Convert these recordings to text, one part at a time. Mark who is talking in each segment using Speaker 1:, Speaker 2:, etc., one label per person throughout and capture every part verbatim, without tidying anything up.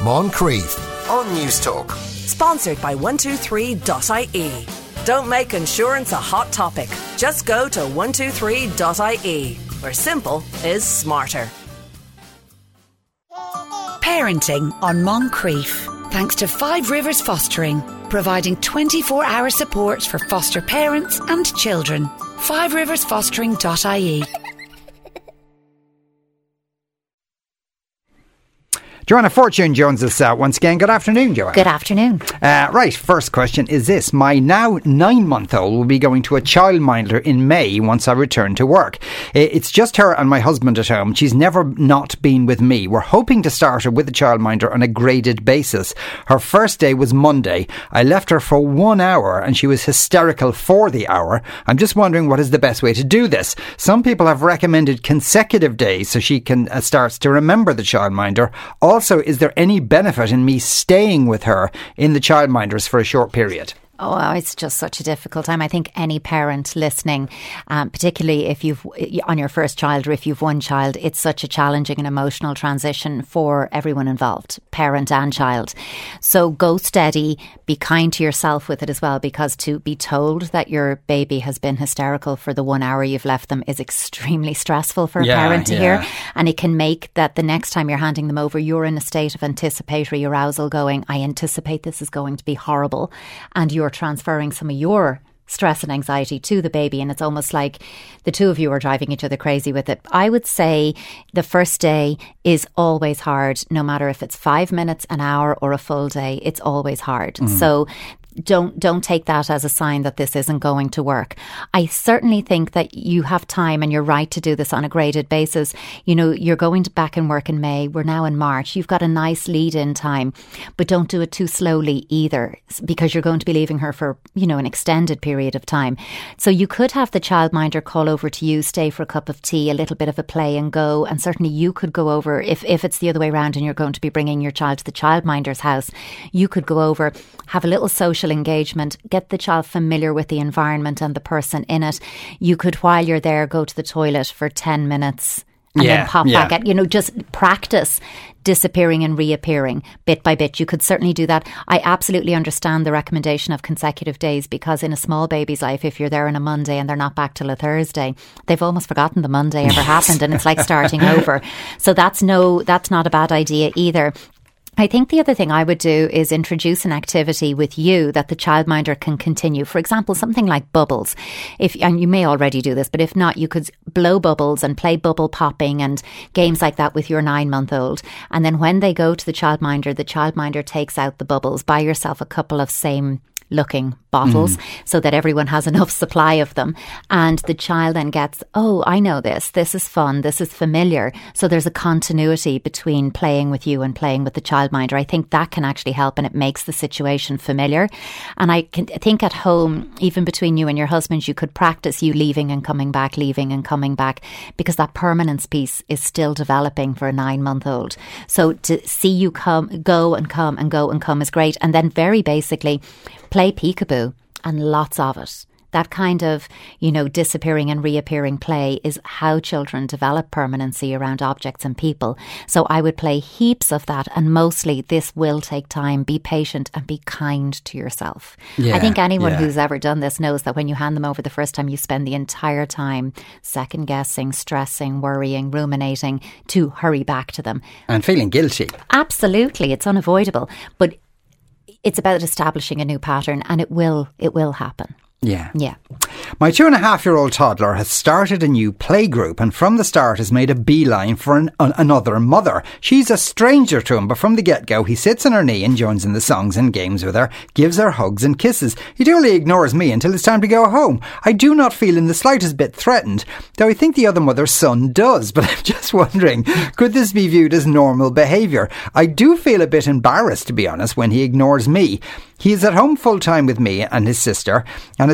Speaker 1: Moncrief on News Talk.
Speaker 2: Sponsored by one two three dot I E. Don't make insurance a hot topic. Just go to one two three dot I E, where simple is smarter.
Speaker 3: Parenting on Moncrief. Thanks to Five Rivers Fostering, providing twenty-four hour support for foster parents and children. five rivers fostering dot I E.
Speaker 4: Joanna Fortune-Jones is out once again. Good afternoon, Joanna.
Speaker 5: Good afternoon.
Speaker 4: Uh, right, first question is this. My now nine-month-old will be going to a childminder in May once I return to work. It's just her and my husband at home. She's never not been with me. We're hoping to start her with a childminder on a graded basis. Her first day was Monday. I left her for one hour and she was hysterical for the hour. I'm just wondering what is the best way to do this. Some people have recommended consecutive days so she can uh, starts to remember the childminder. Also, is there any benefit in me staying with her in the childminders for a short period?
Speaker 5: Oh, it's just such a difficult time. I think any parent listening, um, particularly if you've on your first child or if you've one child, it's such a challenging and emotional transition for everyone involved, parent and child. So go steady, be kind to yourself with it as well, because to be told that your baby has been hysterical for the one hour you've left them is extremely stressful for a
Speaker 4: yeah,
Speaker 5: parent to
Speaker 4: yeah.
Speaker 5: hear. And it can make that the next time you're handing them over, you're in a state of anticipatory arousal going, I anticipate this is going to be horrible. And you're transferring some of your stress and anxiety to the baby, and it's almost like the two of you are driving each other crazy with it. I would say the first day is always hard, no matter if it's five minutes, an hour or a full day, it's always hard. Mm. So don't don't take that as a sign that this isn't going to work. I certainly think that you have time and you're right to do this on a graded basis. You know, you're going to back in work in May. We're now in March. You've got a nice lead-in time, but don't do it too slowly either, because you're going to be leaving her for, you know, an extended period of time. So you could have the childminder call over to you, stay for a cup of tea, a little bit of a play and go. And certainly you could go over, if, if it's the other way around and you're going to be bringing your child to the childminder's house, you could go over, have a little social engagement, get the child familiar with the environment and the person in it. You could, while you're there, go to the toilet for ten minutes and
Speaker 4: yeah,
Speaker 5: then pop
Speaker 4: yeah.
Speaker 5: back at, you know, just practice disappearing and reappearing bit by bit. You could certainly do that. I absolutely understand the recommendation of consecutive days, because in a small baby's life, if you're there on a Monday and they're not back till a Thursday, they've almost forgotten the Monday ever happened, and it's like starting over. So that's no, that's not a bad idea either. I think the other thing I would do is introduce an activity with you that the childminder can continue. For example, something like bubbles. If, and you may already do this, but if not, you could blow bubbles and play bubble popping and games like that with your nine-month-old. And then when they go to the childminder, the childminder takes out the bubbles. Buy yourself a couple of same looking bottles mm. so that everyone has enough supply of them, and the child then gets, oh, I know this, this is fun, this is familiar. So there's a continuity between playing with you and playing with the childminder. I think that can actually help, and it makes the situation familiar. And I can think at home, even between you and your husband, you could practice you leaving and coming back, leaving and coming back, because that permanence piece is still developing for a nine month old. So to see you come, go and come and go and come is great. And then very basically play peekaboo, and lots of it. That kind of, you know, disappearing and reappearing play is how children develop permanency around objects and people. So I would play heaps of that, and mostly this will take time. Be patient and be kind to yourself. Yeah, I think anyone yeah. who's ever done this knows that when you hand them over the first time, you spend the entire time second guessing, stressing, worrying, ruminating to hurry back to them.
Speaker 4: And feeling guilty.
Speaker 5: Absolutely. It's unavoidable. But it's about establishing a new pattern, and it will it will happen.
Speaker 4: Yeah.
Speaker 5: Yeah.
Speaker 4: My two and a half year old toddler has started a new play group, and from the start has made a beeline for an, an, another mother. She's a stranger to him, but from the get-go he sits on her knee and joins in the songs and games with her, gives her hugs and kisses. He only ignores me until it's time to go home. I do not feel in the slightest bit threatened, though I think the other mother's son does, but I'm just wondering, could this be viewed as normal behaviour? I do feel a bit embarrassed, to be honest, when he ignores me. He is at home full time with me and his sister, and has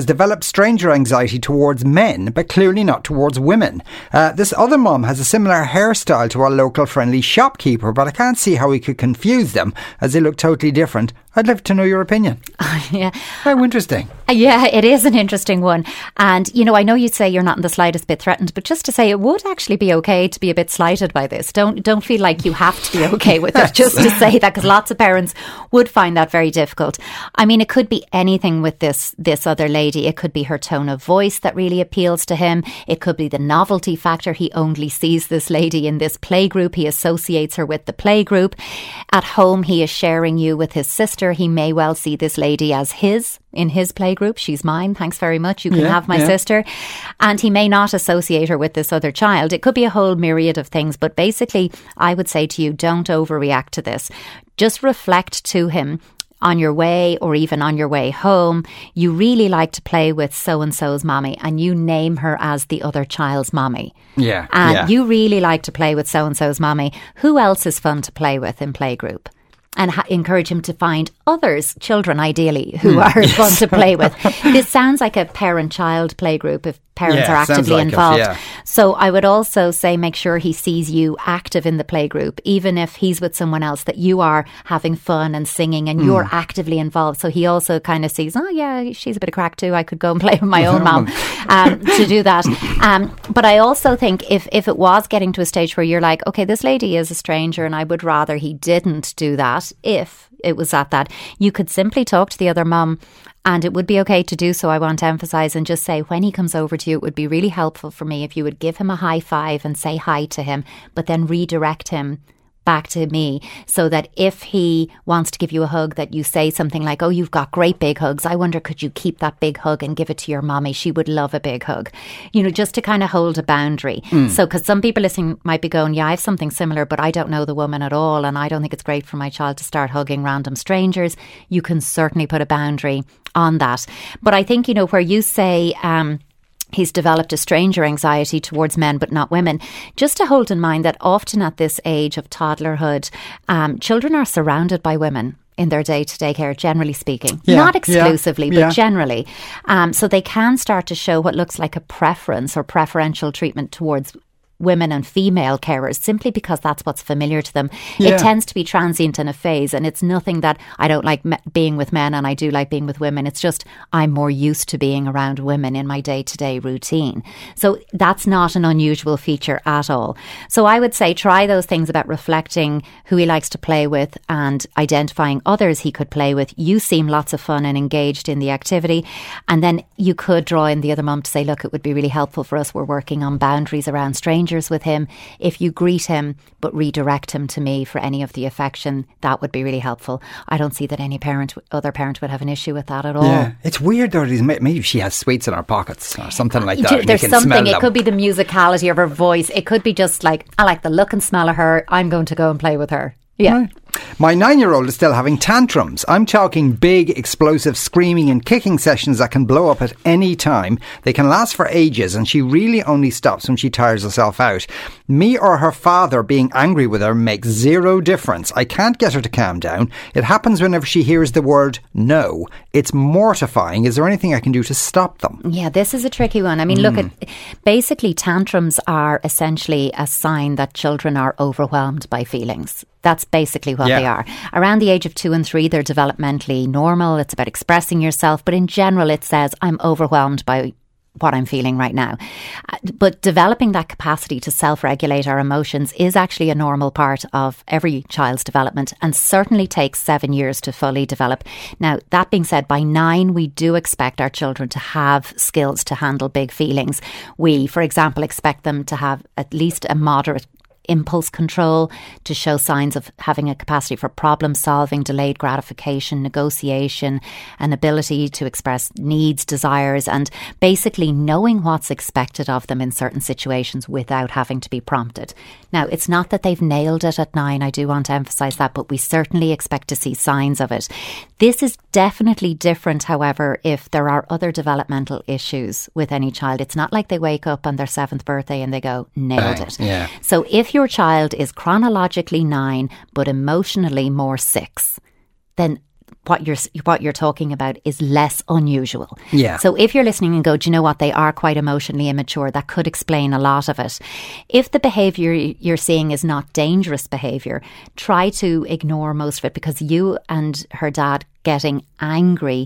Speaker 4: has developed stranger anxiety towards men, but clearly not towards women. Uh, this other mum has a similar hairstyle to our local friendly shopkeeper, but I can't see how we could confuse them as they look totally different. I'd love to know your opinion.
Speaker 5: Yeah.
Speaker 4: How interesting.
Speaker 5: Yeah, it is an interesting one. And, you know, I know you'd say you're not in the slightest bit threatened, but just to say it would actually be okay to be a bit slighted by this. Don't don't feel like you have to be okay with it, just to say that, because lots of parents would find that very difficult. I mean, it could be anything with this, this other lady. It could be her tone of voice that really appeals to him. It could be the novelty factor. He only sees this lady in this playgroup. He associates her with the playgroup. At home, he is sharing you with his sister. He may well see this lady as his, in his playgroup. She's mine, thanks very much, you can
Speaker 4: yeah,
Speaker 5: have my
Speaker 4: yeah.
Speaker 5: sister. And he may not associate her with this other child. It could be a whole myriad of things, but basically I would say to you, don't overreact to this. Just reflect to him on your way or even on your way home, you really like to play with so-and-so's mommy, and you name her as the other child's mommy.
Speaker 4: Yeah.
Speaker 5: And
Speaker 4: yeah.
Speaker 5: you really like to play with so-and-so's mommy. Who else is fun to play with in playgroup? And ha- encourage him to find others, children ideally, who
Speaker 4: mm,
Speaker 5: are
Speaker 4: yes.
Speaker 5: fun to play with. This sounds like a parent-child playgroup if parents
Speaker 4: yeah,
Speaker 5: are actively
Speaker 4: like
Speaker 5: involved.
Speaker 4: It, yeah.
Speaker 5: So I would also say make sure he sees you active in the playgroup, even if he's with someone else, that you are having fun and singing and mm. you're actively involved. So he also kind of sees, oh yeah, she's a bit of crack too. I could go and play with my own mum um, to do that. Um, but I also think if, if it was getting to a stage where you're like, okay, this lady is a stranger and I would rather he didn't do that, if it was at that, you could simply talk to the other mum, and it would be okay to do so, I want to emphasise, and just say, when he comes over to you, it would be really helpful for me if you would give him a high five and say hi to him, but then redirect him back to me, so that if he wants to give you a hug, that you say something like, oh, you've got great big hugs. I wonder, could you keep that big hug and give it to your mommy? She would love a big hug. You know, just to kind of hold a boundary. Mm. So, because some people listening might be going, yeah, I have something similar, but I don't know the woman at all, and I don't think it's great for my child to start hugging random strangers. You can certainly put a boundary on that. But I think, you know, where you say, um, he's developed a stranger anxiety towards men but not women, just to hold in mind that often at this age of toddlerhood, um, children are surrounded by women in their day-to-day care, generally speaking.
Speaker 4: Yeah,
Speaker 5: not exclusively,
Speaker 4: yeah,
Speaker 5: but
Speaker 4: yeah.
Speaker 5: generally. Um, so they can start to show what looks like a preference or preferential treatment towards women and female carers, simply because that's what's familiar to them.
Speaker 4: Yeah.
Speaker 5: It tends to be transient in a phase, and it's nothing that I don't like me- being with men and I do like being with women. It's just I'm more used to being around women in my day-to-day routine. So that's not an unusual feature at all. So I would say try those things about reflecting who he likes to play with and identifying others he could play with. You seem lots of fun and engaged in the activity, and then you could draw in the other mum to say, look, it would be really helpful for us. We're working on boundaries around strangers with him. If you greet him but redirect him to me for any of the affection, that would be really helpful. I don't see that any parent, other parent would have an issue with that at all.
Speaker 4: Yeah, it's weird though. Maybe she has sweets in her pockets or something like that.
Speaker 5: There's something. It could be the musicality of her voice. It could be just like, I like the look and smell of her. I'm going to go and play with her. Yeah.
Speaker 4: Right. My nine-year-old is still having tantrums. I'm talking big, explosive screaming and kicking sessions that can blow up at any time. They can last for ages, and she really only stops when she tires herself out. Me or her father being angry with her makes zero difference. I can't get her to calm down. It happens whenever she hears the word no. It's mortifying. Is there anything I can do to stop them?
Speaker 5: Yeah, this is a tricky one. I mean, mm. look, at basically tantrums are essentially a sign that children are overwhelmed by feelings. That's basically what
Speaker 4: yeah.
Speaker 5: they are. Around the age of two and three, they're developmentally normal. It's about expressing yourself. But in general, it says, I'm overwhelmed by what I'm feeling right now. But developing that capacity to self-regulate our emotions is actually a normal part of every child's development, and certainly takes seven years to fully develop. Now, that being said, by nine, we do expect our children to have skills to handle big feelings. We, for example, expect them to have at least a moderate impulse control, to show signs of having a capacity for problem solving, delayed gratification, negotiation, an ability to express needs, desires, and basically knowing what's expected of them in certain situations without having to be prompted. Now, it's not that they've nailed it at nine, I do want to emphasise that, but we certainly expect to see signs of it. This is definitely different, however, if there are other developmental issues with any child. It's not like they wake up on their seventh birthday and they go, nailed
Speaker 4: Bang.
Speaker 5: it.
Speaker 4: Yeah.
Speaker 5: So if your child is chronologically nine but emotionally more six, then what you're what you're talking about is less unusual.
Speaker 4: Yeah.
Speaker 5: So if you're listening and go, do you know what, they are quite emotionally immature, that could explain a lot of it. If the behaviour you're seeing is not dangerous behaviour, try to ignore most of it, because you and her dad getting angry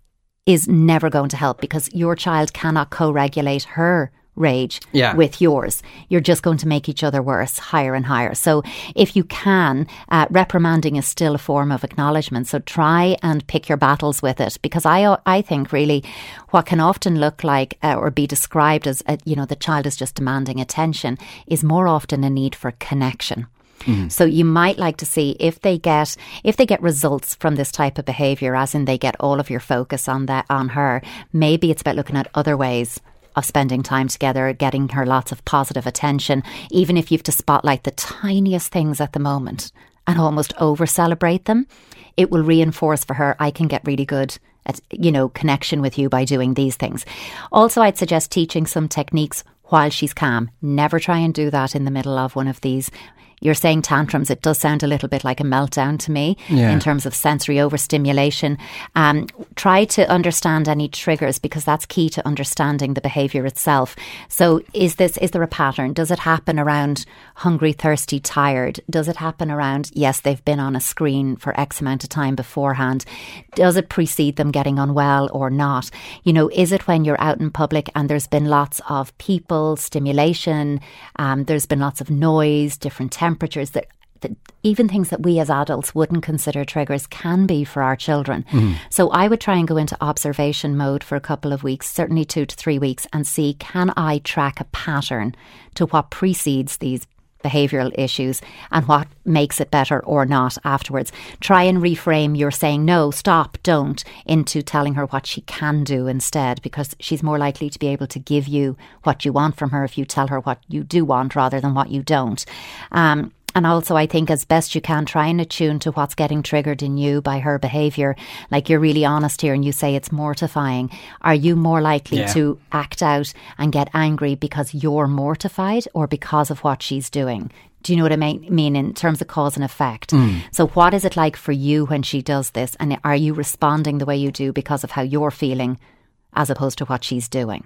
Speaker 5: is never going to help, because your child cannot co-regulate her rage
Speaker 4: yeah.
Speaker 5: with yours. You're just going to make each other worse, higher and higher. So if you can, uh, reprimanding is still a form of acknowledgement. So try and pick your battles with it, because I I think really what can often look like uh, or be described as, uh, you know, the child is just demanding attention is more often a need for connection. Mm. So you might like to see if they get if they get results from this type of behaviour, as in they get all of your focus on that on her. Maybe it's about looking at other ways of spending time together, getting her lots of positive attention, even if you have to spotlight the tiniest things at the moment and almost over celebrate them. It will reinforce for her, I can get really good at, you know, connection with you by doing these things. Also, I'd suggest teaching some techniques while she's calm. Never try and do that in the middle of one of these. You're saying tantrums. It does sound a little bit like a meltdown to me yeah. in terms of sensory overstimulation. Um, try to understand any triggers, because that's key to understanding the behaviour itself. So is this is there a pattern? Does it happen around hungry, thirsty, tired? Does it happen around, yes, they've been on a screen for X amount of time beforehand? Does it precede them getting unwell or not? You know, is it when you're out in public and there's been lots of people, stimulation, um, there's been lots of noise, different temperatures, temperatures that, that even things that we as adults wouldn't consider triggers can be for our children. Mm. So I would try and go into observation mode for a couple of weeks, certainly two to three weeks, and see, can I track a pattern to what precedes these behavioural issues and what makes it better or not afterwards. Try and reframe your saying no, stop, don't, into telling her what she can do instead, because she's more likely to be able to give you what you want from her if you tell her what you do want rather than what you don't. Um, And also, I think as best you can, try and attune to what's getting triggered in you by her behaviour. Like, you're really honest here and you say it's mortifying. Are you more likely yeah. to act out and get angry because you're mortified or because of what she's doing? Do you know what I mean in terms of cause and effect? Mm. So what is it like for you when she does this? And are you responding the way you do because of how you're feeling as opposed to what she's doing?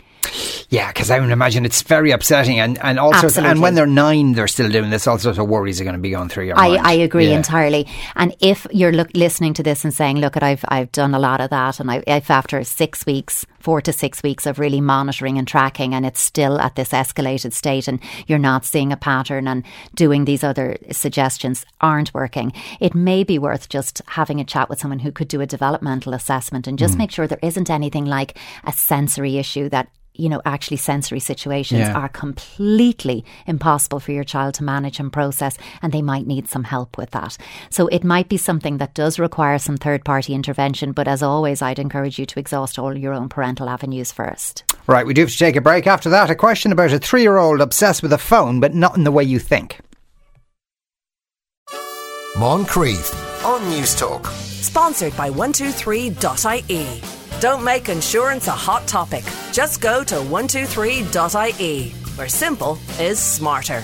Speaker 4: Yeah, because I would imagine it's very upsetting, and, and also,
Speaker 5: Absolutely.
Speaker 4: and when they're nine, they're still doing this. All sorts of worries are going to be going through your
Speaker 5: I,
Speaker 4: mind.
Speaker 5: I agree
Speaker 4: yeah.
Speaker 5: entirely. And if you're look, listening to this and saying, "Look, I've I've done a lot of that," and I, if after six weeks, four to six weeks of really monitoring and tracking, and it's still at this escalated state, and you're not seeing a pattern, and doing these other suggestions aren't working, it may be worth just having a chat with someone who could do a developmental assessment and just mm. make sure there isn't anything like a sensory issue that, you know, actually sensory situations yeah. are completely impossible for your child to manage and process, and they might need some help with that. So it might be something that does require some third-party intervention, but as always, I'd encourage you to exhaust all your own parental avenues first.
Speaker 4: Right, we do have to take a break. After that, a question about a three-year-old obsessed with a phone, but not in the way you think.
Speaker 1: Moncrief on Newstalk.
Speaker 2: Sponsored by one two three dot I E. Don't make insurance a hot topic. Just go to one two three dot I E, where simple is smarter.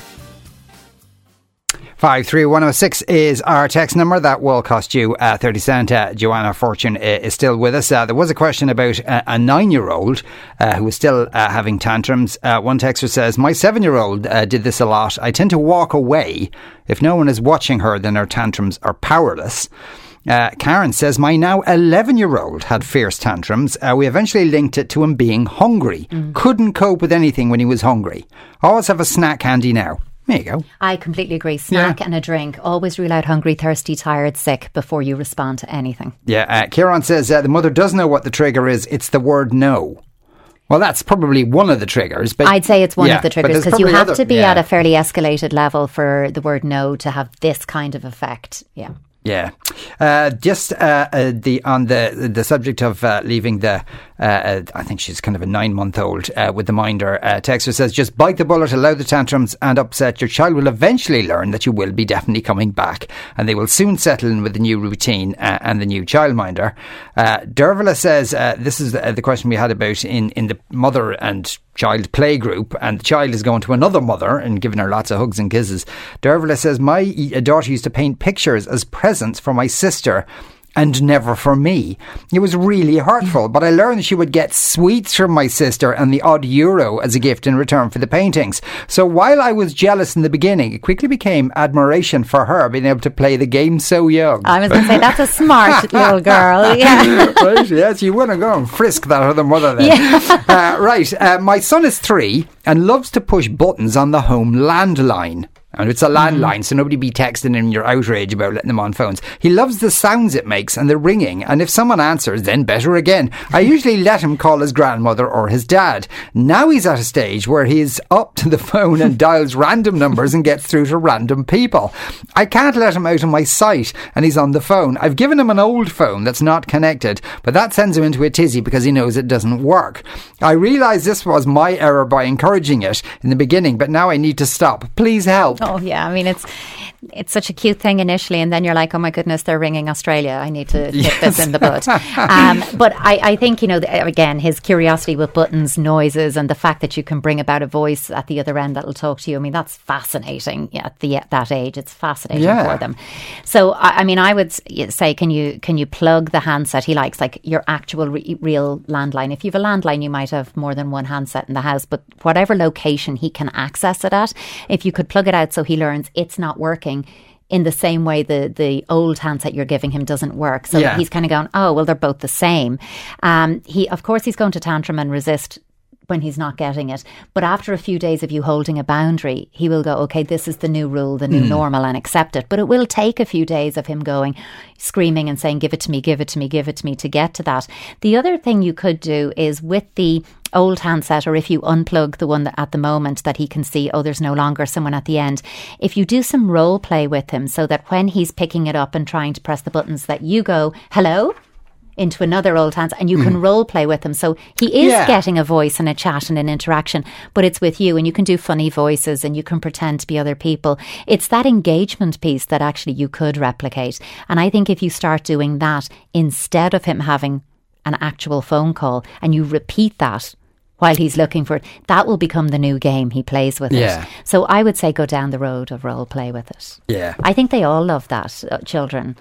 Speaker 4: five three one oh six is our text number. That will cost you uh, thirty cents. Uh, Joanna Fortune uh, is still with us. Uh, there was a question about uh, a nine-year-old uh, who is still uh, having tantrums. Uh, one texter says, my seven-year-old uh, did this a lot. I tend to walk away. If no one is watching her, then her tantrums are powerless. Uh, Karen says, my now eleven-year-old had fierce tantrums. Uh, we eventually linked it to him being hungry. Mm. Couldn't cope with anything when he was hungry. Always have a snack handy now. There you go.
Speaker 5: I completely agree. Snack yeah. and a drink. Always rule out hungry, thirsty, tired, sick before you respond to anything.
Speaker 4: Yeah, uh, Kieran says uh, the mother does know what the trigger is. It's the word no. Well, that's probably one of the triggers. But
Speaker 5: I'd say it's one
Speaker 4: yeah,
Speaker 5: of the triggers, because you have
Speaker 4: other,
Speaker 5: to be
Speaker 4: yeah.
Speaker 5: at a fairly escalated level for the word no to have this kind of effect. Yeah.
Speaker 4: Yeah, uh, just uh, uh, the on the the subject of uh, leaving the, uh, uh, I think she's kind of a nine month old uh, with the minder. Uh, Texter says, just bite the bullet, allow the tantrums and upset. Your child will eventually learn that you will be definitely coming back, and they will soon settle in with the new routine uh, and the new childminder. Uh, Dervila says, uh, this is the, the question we had about in, in the mother and child play group, and the child is going to another mother and giving her lots of hugs and kisses. Dervila says, my daughter used to paint pictures as presents for my sister and never for me. It was really hurtful, but I learned she would get sweets from my sister and the odd euro as a gift in return for the paintings. So while I was jealous in the beginning, it quickly became admiration for her being able to play the game so young.
Speaker 5: I was going to say, that's a smart little girl. Yeah.
Speaker 4: Right, yes, you want to go and frisk that other mother then. Yeah. Uh, right, uh, my son is three and loves to push buttons on the home landline. And it's a landline, mm. so nobody be texting him your outrage about letting them on phones. He loves the sounds it makes and the ringing, and if someone answers, then better again. I usually let him call his grandmother or his dad. Now he's at a stage where he's up to the phone and dials random numbers and gets through to random people. I can't let him out of my sight, and he's on the phone. I've given him an old phone that's not connected, but that sends him into a tizzy because he knows it doesn't work. I realise this was my error by encouraging it in the beginning, but now I need to stop. Please help.
Speaker 5: Oh yeah, I mean it's it's such a cute thing initially, and then you're like, oh my goodness, they're ringing Australia. I need to nip yes. this in the bud. Um, but I, I think, you know, again, his curiosity with buttons, noises, and the fact that you can bring about a voice at the other end that'll talk to you. I mean, that's fascinating at the at that age. It's fascinating yeah. for them. So I, I mean, I would say, can you can you plug the handset he likes, like your actual re- real landline? If you have a landline, you might have more than one handset in the house, but whatever location he can access it at, if you could plug it out so he learns it's not working in the same way the, the old handset you're giving him doesn't work. So yeah. he's kind of going, oh, well, they're both the same. Um, he, of course, he's going to tantrum and resist when he's not getting it. But after a few days of you holding a boundary, he will go, okay, this is the new rule, the new mm. normal, and accept it. But it will take a few days of him going, screaming and saying, give it to me, give it to me, give it to me to get to that. The other thing you could do is with the old handset, or if you unplug the one that at the moment that he can see, oh, there's no longer someone at the end, if you do some role play with him so that when he's picking it up and trying to press the buttons that you go, hello, into another old handset, and you can mm. role play with him. So he is yeah. getting a voice and a chat and an interaction, but it's with you, and you can do funny voices and you can pretend to be other people. It's that engagement piece that actually you could replicate. And I think if you start doing that instead of him having an actual phone call, and you repeat that while he's looking for it, that will become the new game he plays with yeah. it. So I would say go down the road of role play with it.
Speaker 4: Yeah.
Speaker 5: I think they all love that, uh, children.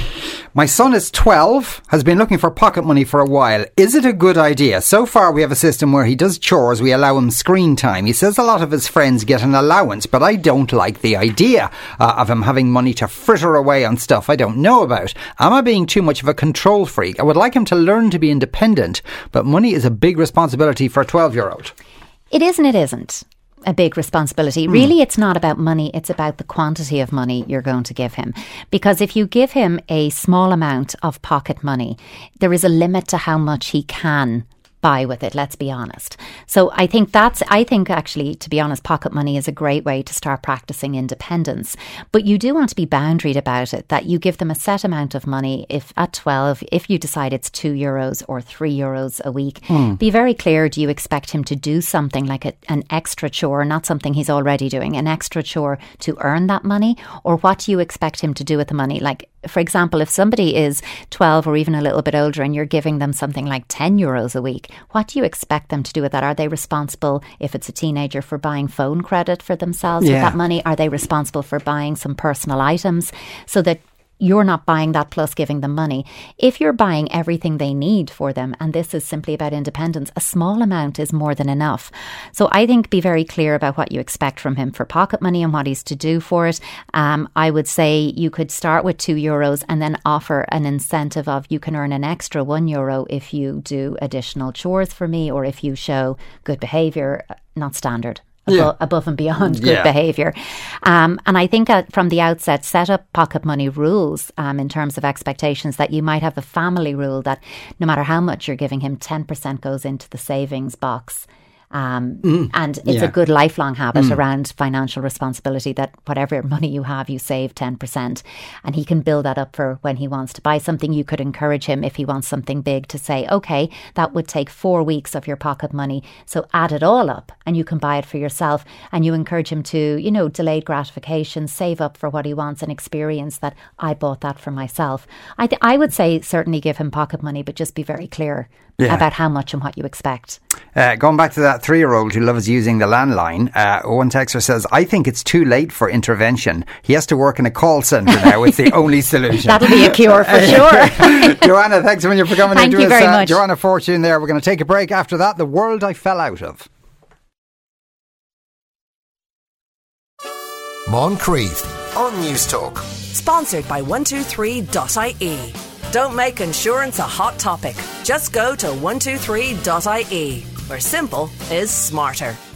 Speaker 4: My son is twelve, has been looking for pocket money for a while. Is it a good idea? So far we have a system where he does chores, we allow him screen time. He says a lot of his friends get an allowance, but I don't like the idea uh, of him having money to fritter away on stuff I don't know about. Am I being too much of a control freak? I would like him to learn to be independent, but money is a big responsibility for a twelve-year-old.
Speaker 5: It is and it isn't a big responsibility. Mm. Really, it's not about money. It's about the quantity of money you're going to give him. Because if you give him a small amount of pocket money, there is a limit to how much he can buy with it, let's be honest. So I think that's, I think actually, to be honest, pocket money is a great way to start practicing independence. But you do want to be boundaried about it, that you give them a set amount of money. If at twelve, if you decide it's two euros or three euros a week, mm. be very clear, do you expect him to do something like a, an extra chore, not something he's already doing, an extra chore to earn that money? Or what do you expect him to do with the money? Like, for example, if somebody is twelve or even a little bit older and you're giving them something like ten euros a week, what do you expect them to do with that? Are they responsible, if it's a teenager, for buying phone credit for themselves yeah. with that money? Are they responsible for buying some personal items so that you're not buying that plus giving them money? If you're buying everything they need for them, and this is simply about independence, a small amount is more than enough. So I think be very clear about what you expect from him for pocket money and what he's to do for it. Um, I would say you could start with two euros and then offer an incentive of you can earn an extra one euro if you do additional chores for me, or if you show good behaviour, not standard. Above, yeah. above and beyond good yeah. behaviour. Um, and I think uh, from the outset, set up pocket money rules um, in terms of expectations, that you might have a family rule that no matter how much you're giving him, ten percent goes into the savings box. Um, mm. And it's yeah. a good lifelong habit mm. around financial responsibility, that whatever money you have, you save ten percent. And he can build that up for when he wants to buy something. You could encourage him, if he wants something big, to say, okay, that would take four weeks of your pocket money. So add it all up and you can buy it for yourself. And you encourage him to, you know, delayed gratification, save up for what he wants and experience that I bought that for myself. I, th- I would say certainly give him pocket money, but just be very clear.
Speaker 4: Yeah.
Speaker 5: about how much and what you expect.
Speaker 4: Uh, going back to that three-year-old who loves using the landline, uh, one texter says, I think it's too late for intervention. He has to work in a call centre now. It's the only solution.
Speaker 5: That'll be a cure for sure.
Speaker 4: Joanna, thanks a million for coming
Speaker 5: Thank
Speaker 4: into
Speaker 5: you
Speaker 4: us.
Speaker 5: very
Speaker 4: Uh,
Speaker 5: much.
Speaker 4: Joanna Fortune there. We're going to take a break after that. The world I fell out of.
Speaker 1: Moncrief on News Talk.
Speaker 2: Sponsored by one two three dot I E. Don't make insurance a hot topic. Just go to one two three dot I E, where simple is smarter.